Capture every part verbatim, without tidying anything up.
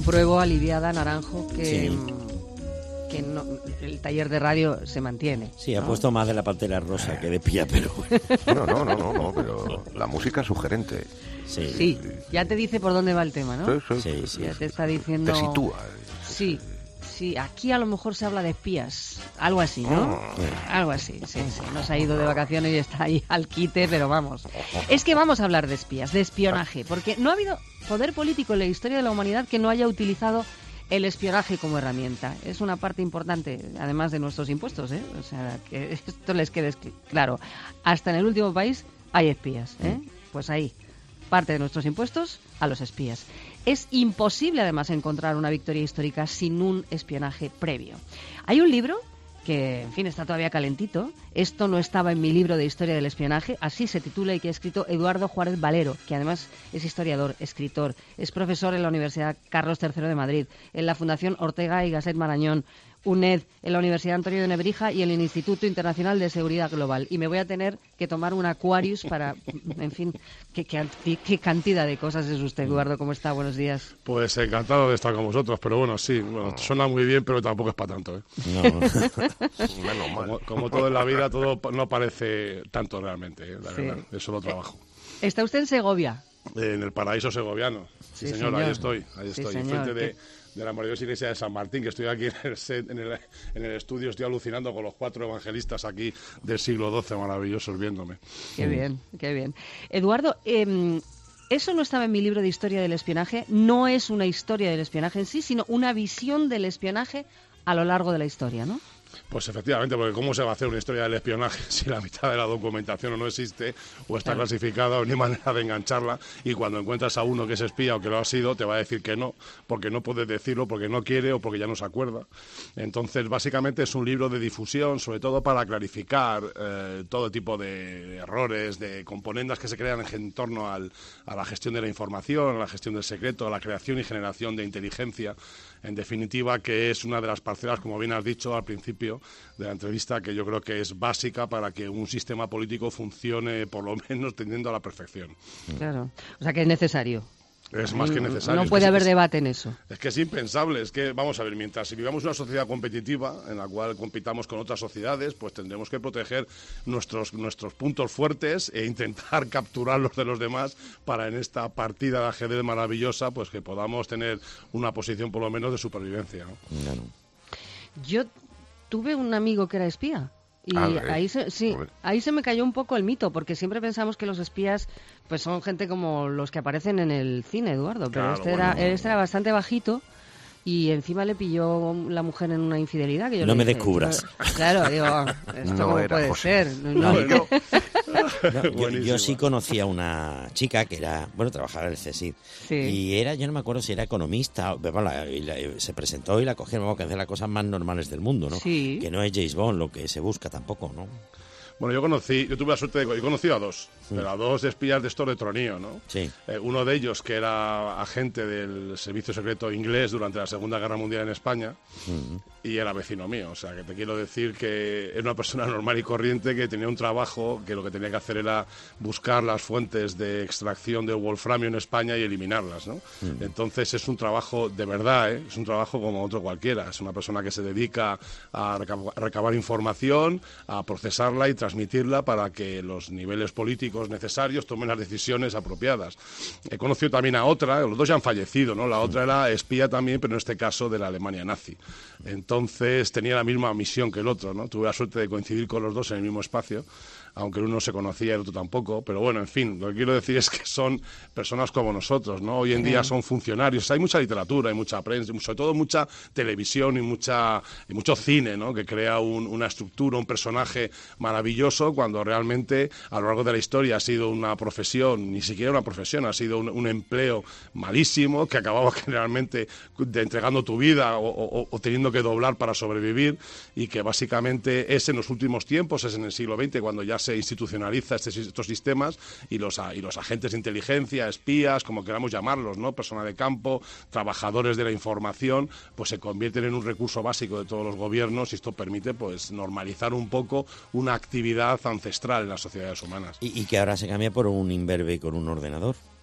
Apruebo, aliviada, Naranjo, que... Sí. que no, el taller de radio se mantiene. Sí, ha ¿no? puesto más de la Pantera Rosa que de Espía, pero No, no, no, no, no, pero la música es sugerente. sí, Sí, ya te dice por dónde va el tema, ¿no? Sí, sí, sí, sí. Ya te está diciendo... Te sitúa. Sí, sí, aquí a lo mejor se habla de espías, algo así, ¿no? Algo así, sí, sí. Nos ha ido de vacaciones y está ahí al quite, pero vamos. Es que vamos a hablar de espías, de espionaje, porque no ha habido poder político en la historia de la humanidad que no haya utilizado el espionaje como herramienta. Es una parte importante, además de nuestros impuestos, ¿eh? O sea, que esto les quede claro. Hasta en el último país hay espías, ¿eh? Pues ahí, parte de nuestros impuestos a los espías. Es imposible, además, encontrar una victoria histórica sin un espionaje previo. Hay un libro que, en fin, está todavía calentito. Esto no estaba en mi libro de historia del espionaje, así se titula, y que ha escrito Eduardo Juárez Valero, que además es historiador, escritor, es profesor en la Universidad Carlos tercero de Madrid, en la Fundación Ortega y Gasset Marañón, U N E D, en la Universidad Antonio de Nebrija y en el Instituto Internacional de Seguridad Global. Y me voy a tener que tomar un Aquarius para, en fin, qué, qué, qué cantidad de cosas es usted, Eduardo. ¿Cómo está? Buenos días. Pues encantado de estar con vosotros, pero bueno, sí, bueno, suena muy bien, pero tampoco es para tanto, ¿eh? no. Menos mal. Como, como todo en la vida, todo no parece tanto realmente, ¿eh? La Sí. verdad, es solo trabajo. ¿Está usted en Segovia? Eh, en el paraíso segoviano, sí, Sí, señor, señor. ahí estoy, ahí Sí, estoy, señor. enfrente de, ¿Qué? de la maravillosa iglesia de San Martín, que estoy aquí en el, set, en, el, en el estudio, estoy alucinando con los cuatro evangelistas aquí del siglo doce, maravillosos, viéndome. Qué bien, qué bien. Eduardo, eh, eso no estaba en mi libro de historia del espionaje. No es una historia del espionaje en sí, sino una visión del espionaje a lo largo de la historia, ¿no? Pues efectivamente, porque ¿cómo se va a hacer una historia del espionaje si la mitad de la documentación o no existe, o está Claro. clasificada, o no hay manera de engancharla, y cuando encuentras a uno que es espía o que lo ha sido, te va a decir que no, porque no puede decirlo, porque no quiere o porque ya no se acuerda? Entonces, básicamente es un libro de difusión, sobre todo para clarificar eh, todo tipo de errores, de componendas que se crean en torno al, a la gestión de la información, a la gestión del secreto, a la creación y generación de inteligencia, en definitiva, que es una de las parcelas, como bien has dicho al principio de la entrevista, que yo creo que es básica para que un sistema político funcione, por lo menos, tendiendo a la perfección. Claro. O sea que es necesario. Es más que necesario. No Es puede que haber es, debate en eso. Es que es impensable. Es que, vamos a ver, mientras si vivamos una sociedad competitiva en la cual compitamos con otras sociedades, pues tendremos que proteger nuestros, nuestros puntos fuertes e intentar capturar los de los demás para en esta partida de ajedrez maravillosa, pues que podamos tener una posición por lo menos de supervivencia, ¿no? No, no. Yo tuve un amigo que era espía. Y A ver, ahí se, sí, a ver. ahí se me cayó un poco el mito, porque siempre pensamos que los espías pues son gente como los que aparecen en el cine, Eduardo, pero Claro, este, bueno. era, este era bastante bajito y encima le pilló la mujer en una infidelidad. Que yo No le me dije, descubras. pero- Claro, digo, esto No cómo era puede José. ser. No, Bueno, No, yo, Buenísimo. yo sí conocía una chica que era, bueno, trabajaba en el CSIC. Sí. Y era, yo no me acuerdo si era economista, o- bueno, la- y la- se presentó y la cogieron, vamos, que hace las cosas más normales del mundo, ¿no? Sí. Que no es James Bond lo que se busca tampoco, ¿no? Bueno, yo conocí, yo tuve la suerte de, yo conocí a dos, pero a dos espías de estos de Tronío, ¿no? Sí. Eh, uno de ellos, que era agente del servicio secreto inglés durante la Segunda Guerra Mundial en España, y era vecino mío. O sea, que te quiero decir que era una persona normal y corriente que tenía un trabajo que lo que tenía que hacer era buscar las fuentes de extracción de wolframio en España y eliminarlas, ¿no? Entonces es un trabajo de verdad, ¿eh? Es un trabajo como otro cualquiera. Es una persona que se dedica a recab- a recabar información, a procesarla y transmitirla para que los niveles políticos necesarios tomen las decisiones apropiadas. He conocido también a otra, los dos ya han fallecido, ¿no? La otra era espía también, pero en este caso de la Alemania nazi. Entonces tenía la misma misión que el otro, ¿no? Tuve la suerte de coincidir con los dos en el mismo espacio, aunque el uno se conocía y el otro tampoco, pero bueno, en fin, lo que quiero decir es que son personas como nosotros, ¿no? Hoy en día son funcionarios, hay mucha literatura, hay mucha prensa, sobre todo mucha televisión y mucha y mucho cine, ¿no? Que crea un, una estructura, un personaje maravilloso, cuando realmente a lo largo de la historia ha sido una profesión, ni siquiera una profesión, ha sido un, un empleo malísimo, que acababa generalmente de entregando tu vida o, o, o teniendo que doblar para sobrevivir, y que básicamente es en los últimos tiempos, es en el siglo veinte, cuando ya se institucionaliza este, estos sistemas, y los, y los agentes de inteligencia, espías, como queramos llamarlos, ¿no? Persona de campo, trabajadores de la información, pues se convierten en un recurso básico de todos los gobiernos, y esto permite pues normalizar un poco una actividad ancestral en las sociedades humanas. Y, y que ahora se cambia por un imberbe con un ordenador.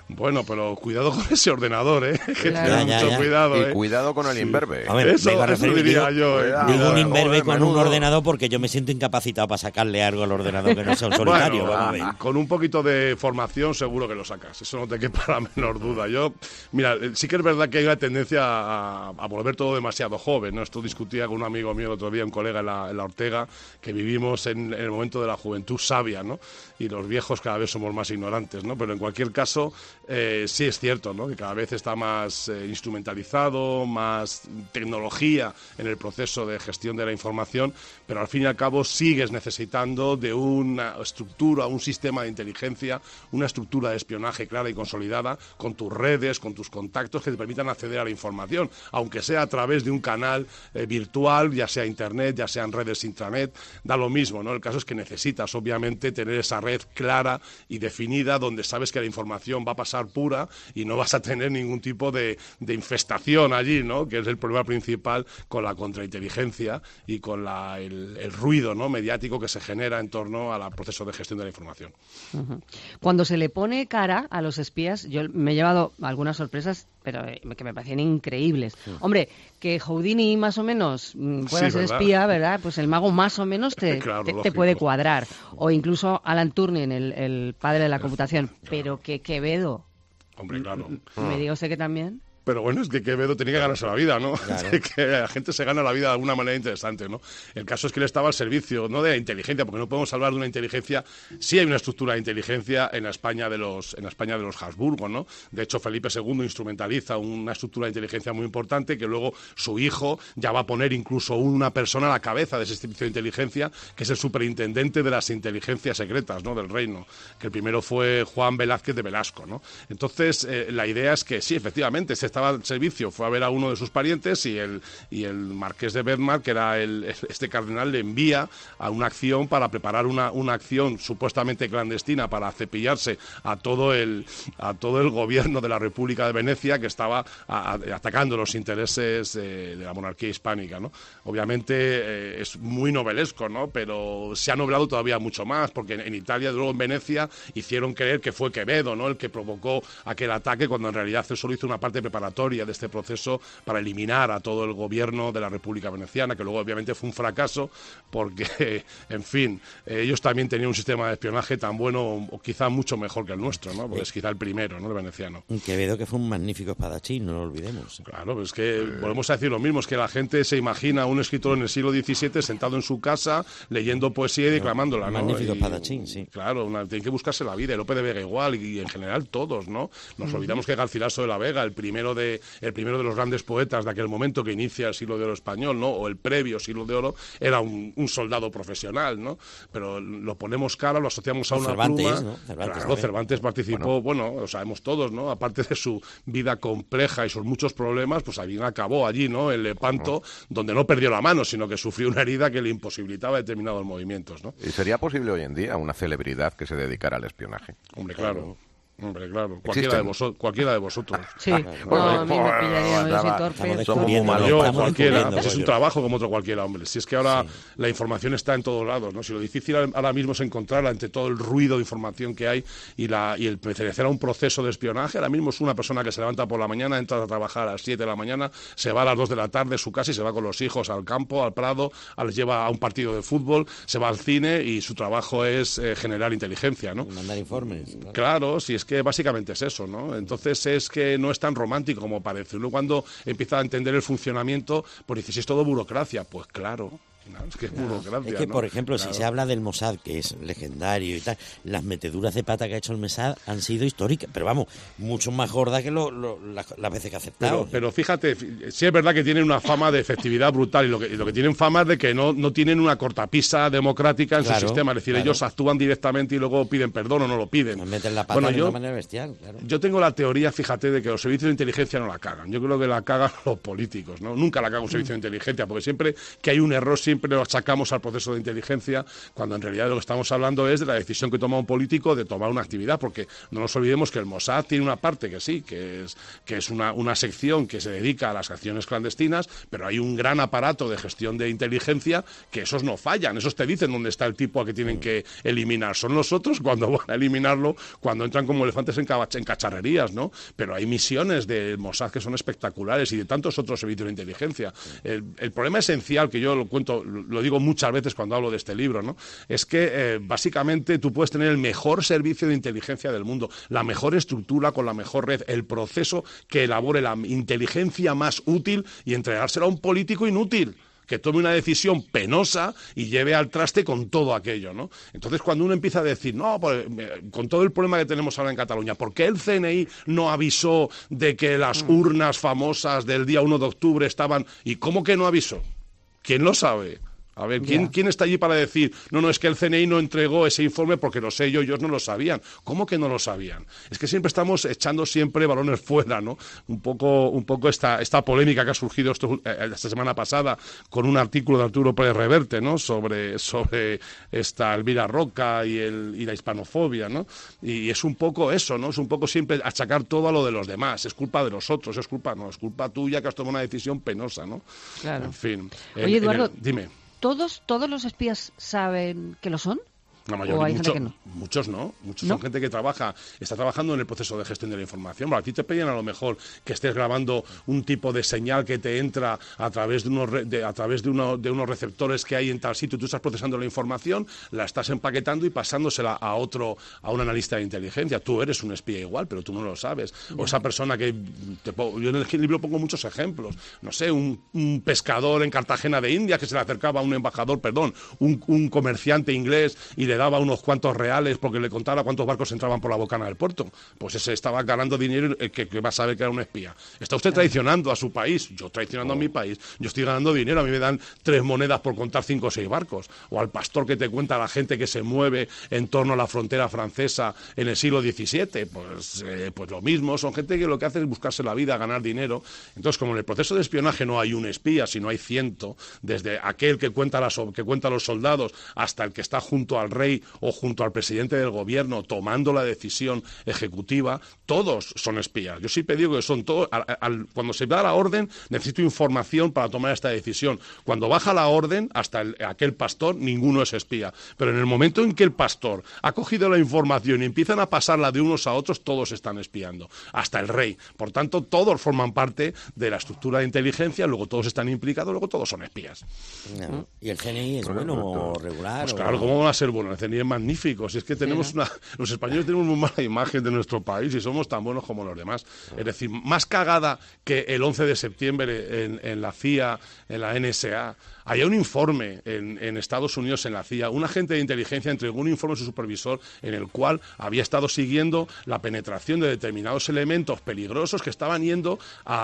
Bueno, pero cuidado con ese ordenador, ¿eh? Que Claro. tenga Ya, ya, mucho ya. cuidado, Y ¿eh? cuidado con el imberbe. A ver, Eso, me iba a eso referir, diría digo, yo, ¿eh? cuidado. Digo un Joder, imberbe con un menudo. ordenador porque yo me siento incapacitado para sacarle algo al ordenador que no sea un solitario. Bueno, vamos a ver. con un poquito de formación seguro que lo sacas, eso no te quepa la menor duda. Yo, mira, sí que es verdad que hay una tendencia a, a volver todo demasiado joven, ¿no? Esto discutía con un amigo mío el otro día, un colega en la, en la Ortega, que vivimos en, en el momento de la juventud sabia, ¿no? Y los viejos cada vez somos más ignorantes, ¿no? Pero en cualquier caso, eh, sí es cierto, ¿no? Que cada vez está más eh, instrumentalizado, más tecnología en el proceso de gestión de la información, pero al fin y al cabo sigues necesitando de una estructura, un sistema de inteligencia, una estructura de espionaje clara y consolidada con tus redes, con tus contactos que te permitan acceder a la información, aunque sea a través de un canal eh, virtual, ya sea internet, ya sean redes intranet, da lo mismo, ¿no? El caso es que necesitas obviamente tener esa red clara y definida donde sabes que la información va a pasar pura y no vas a tener ningún tipo de, de infestación allí, ¿no? Que es el problema principal con la contrainteligencia y con la, el, el ruido, ¿no? mediático que se genera en torno al proceso de gestión de la información. Ujú. Cuando se le pone cara a los espías, yo me he llevado algunas sorpresas, pero eh, que me parecían increíbles. Hombre, que Houdini más o menos mm, pueda Sí, ser ¿verdad? espía, ¿verdad? Pues el mago más o menos te, Claro, te- te lógico. puede cuadrar. O incluso Alan Turing, el, el padre de la computación. Pero que Quevedo, Hombre, claro. me diga usted que también. Pero bueno, es que Quevedo tenía que ganarse la vida, ¿no? Claro. Que la gente se gana la vida de alguna manera interesante, ¿no? El caso es que él estaba al servicio, no de la inteligencia, porque no podemos hablar de una inteligencia. Sí hay una estructura de inteligencia en la España de los, en la España de los Habsburgo, ¿no? De hecho, Felipe segundo instrumentaliza una estructura de inteligencia muy importante que luego su hijo ya va a poner incluso una persona a la cabeza de ese servicio de inteligencia, que es el superintendente de las inteligencias secretas, ¿no? Del reino, que el primero fue Juan Velázquez de Velasco, ¿no? Entonces, eh, la idea es que sí, efectivamente, se estaba al servicio, fue a ver a uno de sus parientes y el, y el marqués de Bedmar, que era el, este cardenal, le envía a una acción para preparar una, una acción supuestamente clandestina para cepillarse a todo el, a todo el gobierno de la República de Venecia, que estaba a, a, atacando los intereses eh, de la monarquía hispánica, ¿no? Obviamente eh, es muy novelesco, ¿no? Pero se ha novelado todavía mucho más, porque en, en Italia, luego en Venecia, hicieron creer que fue Quevedo, ¿no? El que provocó aquel ataque, cuando en realidad él solo hizo una parte preparatoria de este proceso para eliminar a todo el gobierno de la República Veneciana, que luego obviamente fue un fracaso porque, en fin, eh, ellos también tenían un sistema de espionaje tan bueno o quizá mucho mejor que el nuestro, ¿no? Porque es quizá el primero, ¿no? El veneciano. Quevedo, que fue un magnífico espadachín, no lo olvidemos. Claro, pues es que volvemos a decir lo mismo, es que la gente se imagina a un escritor en el siglo diecisiete sentado en su casa leyendo poesía y declamándola, ¿no? Magnífico Y, espadachín, sí. Claro, una, tiene que buscarse la vida, y Lope de Vega igual, y, y en general todos, ¿no? Nos olvidamos que Garcilaso de la Vega, el primero de el primero de los grandes poetas de aquel momento que inicia el siglo de oro español, ¿no? O el previo siglo de oro, era un, un soldado profesional, ¿no? Pero lo ponemos cara, lo asociamos a O una Cervantes, pluma. ¿no? Cervantes Claro, también. Cervantes participó, bueno. bueno, lo sabemos todos, ¿no? Aparte de su vida compleja y sus muchos problemas, pues alguien acabó allí, ¿no? En Lepanto, donde no perdió la mano, sino que sufrió una herida que le imposibilitaba determinados movimientos, ¿no? ¿Y sería posible hoy en día una celebridad que se dedicara al espionaje? Hombre, claro. Hombre, claro. Cualquiera de, ¿Existen? vosotros, cualquiera de vosotros. Sí, Bueno, no, a mí me bueno, pillaría, yo soy estaba- torpe. estamos Somos descubriendo, malos. Yo, estamos cualquiera, descubriendo, pues es un rollo. trabajo como otro cualquiera, hombre. Si es que ahora la información está en todos lados, ¿no? Si lo difícil ahora mismo es encontrarla entre todo el ruido de información que hay y, la, y el pertenecer a un proceso de espionaje. Ahora mismo es una persona que se levanta por la mañana, entra a trabajar a las siete de la mañana, se va a las dos de la tarde a su casa y se va con los hijos al campo, al prado, a- les lleva a un partido de fútbol, se va al cine y su trabajo es eh, generar inteligencia, ¿no? Y mandar informes. claro. Claro, si es que básicamente es eso, ¿no? Entonces es que no es tan romántico como parece. Uno cuando empieza a entender el funcionamiento, pues dice, si es todo burocracia, pues claro. No, es que es burocracia. Es que, ¿no? por ejemplo, Claro. si se habla del Mossad, que es legendario y tal, las meteduras de pata que ha hecho el Mossad han sido históricas, pero vamos, mucho más gordas que lo, lo- las, las veces que ha aceptado. Pero, pero fíjate, fi- sí es verdad que tienen una fama de efectividad brutal y lo que, y lo que tienen fama es de que no, no tienen una cortapisa democrática en Claro, su sistema. Es decir, claro. ellos actúan directamente y luego piden perdón o no lo piden. Nos meten la pata Bueno, de yo, una manera bestial, claro. Yo tengo la teoría, fíjate, de que los servicios de inteligencia no la cagan. Yo creo que la cagan los políticos, ¿no? Nunca la caga un servicio de inteligencia, porque siempre que hay un error siempre siempre lo achacamos al proceso de inteligencia, cuando en realidad lo que estamos hablando es de la decisión que toma un político de tomar una actividad, porque no nos olvidemos que el Mossad tiene una parte que sí, que es, que es una, una sección que se dedica a las acciones clandestinas, pero hay un gran aparato de gestión de inteligencia que esos no fallan, esos te dicen dónde está el tipo a que tienen que eliminar. Son los otros cuando van a eliminarlo, cuando entran como elefantes en, en cacharrerías, ¿no? Pero hay misiones del Mossad que son espectaculares y de tantos otros servicios de inteligencia. El, el problema esencial, que yo lo cuento, lo digo muchas veces cuando hablo de este libro, ¿no? Es que eh, básicamente tú puedes tener el mejor servicio de inteligencia del mundo, la mejor estructura con la mejor red, el proceso que elabore la inteligencia más útil y entregárselo a un político inútil que tome una decisión penosa y lleve al traste con todo aquello, ¿no? Entonces, cuando uno empieza a decir, no, pues, con todo el problema que tenemos ahora en Cataluña, ¿por qué el C N I no avisó de que las urnas famosas del día uno de octubre estaban... ¿Y cómo que no avisó? ¿Quién lo sabe? A ver, ¿quién, yeah. ¿quién está allí para decir, no, no, es que el C N I no entregó ese informe porque lo sé yo, ellos no lo sabían? ¿Cómo que no lo sabían? Es que siempre estamos echando siempre balones fuera, ¿no? Un poco, un poco esta, esta polémica que ha surgido esto, eh, esta semana pasada con un artículo de Arturo Pérez Reverte, ¿no? Sobre, sobre esta Elvira Roca y, el, y la hispanofobia, ¿no? Y es un poco eso, ¿no? Es un poco siempre achacar todo a lo de los demás. Es culpa de los otros, es culpa, no, es culpa tuya que has tomado una decisión penosa, ¿no? Claro. En fin. Oye, en, Eduardo, en el, dime. ¿Todos, ¿Todos los espías saben que lo son? La mayoría, ¿O hay mucho, gente que no? Muchos no, muchos ¿No? son gente que trabaja, está trabajando en el proceso de gestión de la información. Bueno, a ti te pedían a lo mejor que estés grabando un tipo de señal que te entra a través de unos, re, de, a través de, uno, de unos receptores que hay en tal sitio, tú estás procesando la información, la estás empaquetando y pasándosela a otro, a un analista de inteligencia. Tú eres un espía igual, pero tú no lo sabes. O esa persona que, te, yo en el libro pongo muchos ejemplos, no sé, un, un pescador en Cartagena de Indias que se le acercaba a un embajador, perdón, un, un comerciante inglés y le daba unos cuantos reales porque le contaba cuántos barcos entraban por la bocana del puerto. Pues ese estaba ganando dinero, el que, que va a saber que era un espía. Está usted traicionando a su país, yo traicionando a mi país, yo estoy ganando dinero, a mí me dan tres monedas por contar cinco o seis barcos. O al pastor que te cuenta la gente que se mueve en torno a la frontera francesa en el siglo diecisiete, pues, eh, pues lo mismo, son gente que lo que hace es buscarse la vida, ganar dinero. Entonces, como en el proceso de espionaje no hay un espía, sino hay ciento, desde aquel que cuenta, las, que cuenta a los soldados hasta el que está junto al rey o junto al presidente del gobierno tomando la decisión ejecutiva, todos son espías. Yo siempre digo que son todos, al, al, cuando se da la orden, necesito información para tomar esta decisión. Cuando baja la orden, hasta el, aquel pastor, ninguno es espía. Pero en el momento en que el pastor ha cogido la información y empiezan a pasarla de unos a otros, todos están espiando, hasta el rey. Por tanto, todos forman parte de la estructura de inteligencia, luego todos están implicados, luego todos son espías. No. ¿Y el C N I es bueno o regular? Pues o... claro, ¿cómo va a ser bueno? El C N I es magnífico. Si es que tenemos una, los españoles tenemos muy mala imagen de nuestro país y somos tan buenos como los demás. Es decir, más cagada que el once de septiembre en, en la C I A, en la N S A. Había un informe en, en Estados Unidos, en la C I A, un agente de inteligencia entregó un informe a su supervisor en el cual había estado siguiendo la penetración de determinados elementos peligrosos que estaban yendo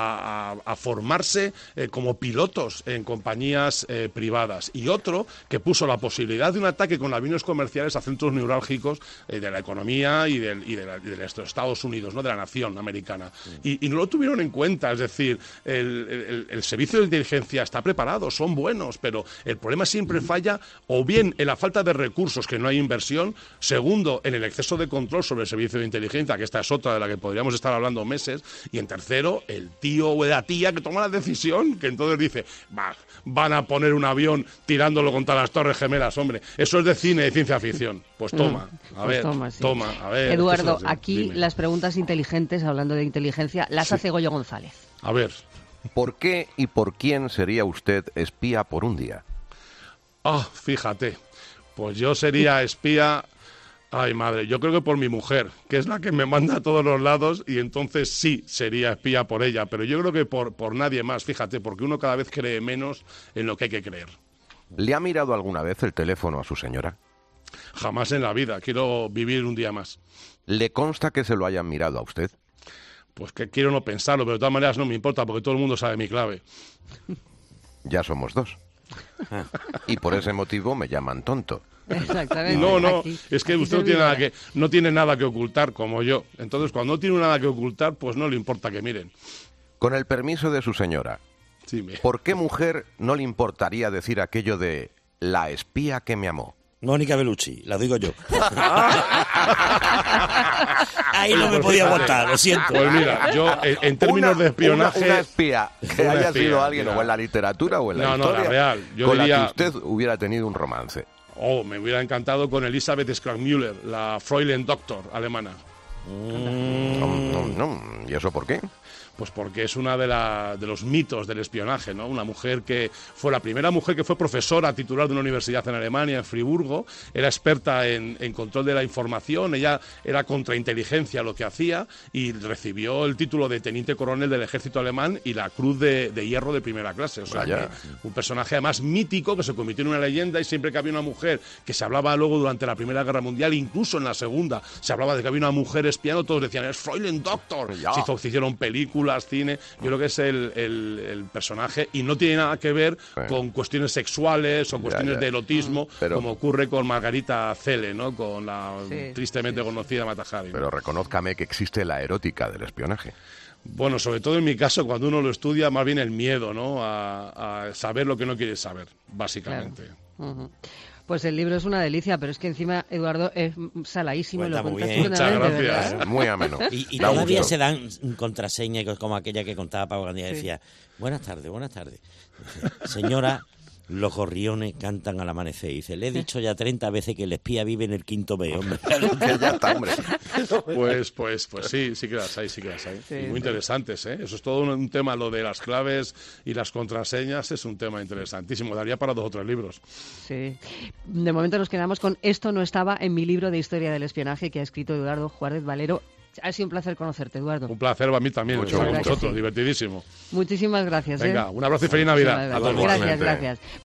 a, a, a formarse eh, como pilotos en compañías eh, privadas. Y otro que puso la posibilidad de un ataque con aviones comerciales a centros neurálgicos eh, de la economía y, del, y de, la, de los Estados Unidos, ¿no? De la nación americana. Y, y no lo tuvieron en cuenta, es decir, el, el, el servicio de inteligencia está preparado, son buenos, pero el problema siempre falla o bien en la falta de recursos, que no hay inversión, segundo, en el exceso de control sobre el servicio de inteligencia, que esta es otra de la que podríamos estar hablando meses, y en tercero, el tío o la tía que toma la decisión, que entonces dice, va, van a poner un avión tirándolo contra las Torres Gemelas, hombre, eso es de cine, de ciencia ficción. Pues toma, a ver, pues toma, sí. toma, a ver. Eduardo, aquí dime. Las preguntas inteligentes, hablando de inteligencia, las sí. hace Goyo González. A ver. ¿Por qué y por quién sería usted espía por un día? Ah, oh, fíjate, pues yo sería espía, ay madre, yo creo que por mi mujer, que es la que me manda a todos los lados y entonces sí sería espía por ella, pero yo creo que por, por nadie más, fíjate, porque uno cada vez cree menos en lo que hay que creer. ¿Le ha mirado alguna vez el teléfono a su señora? Jamás en la vida, quiero vivir un día más. ¿Le consta que se lo hayan mirado a usted? Pues que quiero no pensarlo, pero de todas maneras no me importa porque todo el mundo sabe mi clave. Ya somos dos. Y por ese motivo me llaman tonto. Exactamente. No, no, aquí, es que usted no tiene, nada que, no tiene nada que ocultar como yo. Entonces, cuando no tiene nada que ocultar, pues no le importa que miren. Con el permiso de su señora, Sí, me... ¿Por qué mujer no le importaría decir aquello de la espía que me amó? Mónica Bellucci, la digo yo. Ahí no me podía aguantar, lo siento. Pues mira, yo en, en términos una, de espionaje... Una, una espía que una haya espía, sido alguien mira. o en la literatura o en la no, historia no, la real. Yo con diría... la que usted hubiera tenido un romance. Oh, me hubiera encantado con Elisabeth Schlagmüller, la Fräulein Doktor alemana. Mm. No, no, no. ¿Y eso por qué? Pues porque es una de, la, de los mitos del espionaje, ¿no? Una mujer que fue la primera mujer que fue profesora titular de una universidad en Alemania, en Friburgo, era experta en, en control de la información, ella era contrainteligencia lo que hacía y recibió el título de teniente coronel del ejército alemán y la cruz de, de hierro de primera clase. O sea, que un personaje además mítico que se convirtió en una leyenda y siempre que había una mujer que se hablaba luego durante la Primera Guerra Mundial, incluso en la Segunda, se hablaba de que había una mujer espiando, todos decían, es Fräulein Doktor. Se, hizo, se hicieron películas, cine, yo creo que es el, el, el personaje y no tiene nada que ver sí. con cuestiones sexuales o cuestiones ya, ya. de erotismo, pero, como ocurre con Margarita Cele, ¿no? Con la sí, tristemente sí, conocida Mata Hari. Pero reconózcame que existe la erótica del espionaje. Bueno, sobre todo en mi caso, cuando uno lo estudia, más bien el miedo, ¿no? A, a saber lo que no quiere saber, básicamente. Claro. Uh-huh. Pues el libro es una delicia, pero es que encima, Eduardo, es saladísimo. Cuenta lo muy cuentas bien. Muchas gracias. Es muy ameno. Y, y todavía gusto. Se dan contraseñas como aquella que contaba Pablo Gandía. Sí. Decía, buenas tardes, buenas tardes. Señora, los gorriones cantan al amanecer. Y dice, le he dicho ya treinta veces que el espía vive en el quinto B, hombre. Que ya está, hombre. Pues, pues, pues sí, sí que las hay, sí que las hay. Sí, y muy sí. interesantes, ¿eh? Eso es todo un, un tema, lo de las claves y las contraseñas es un tema interesantísimo. Daría para dos o tres libros. Sí. De momento nos quedamos con Esto no estaba en mi libro de historia del espionaje que ha escrito Eduardo Juárez Valero. Ha sido un placer conocerte, Eduardo. Un placer para mí también, mucho con vosotros, sí. divertidísimo. Muchísimas gracias. Venga, ¿eh? un abrazo y feliz Navidad a todos. Gracias, gracias.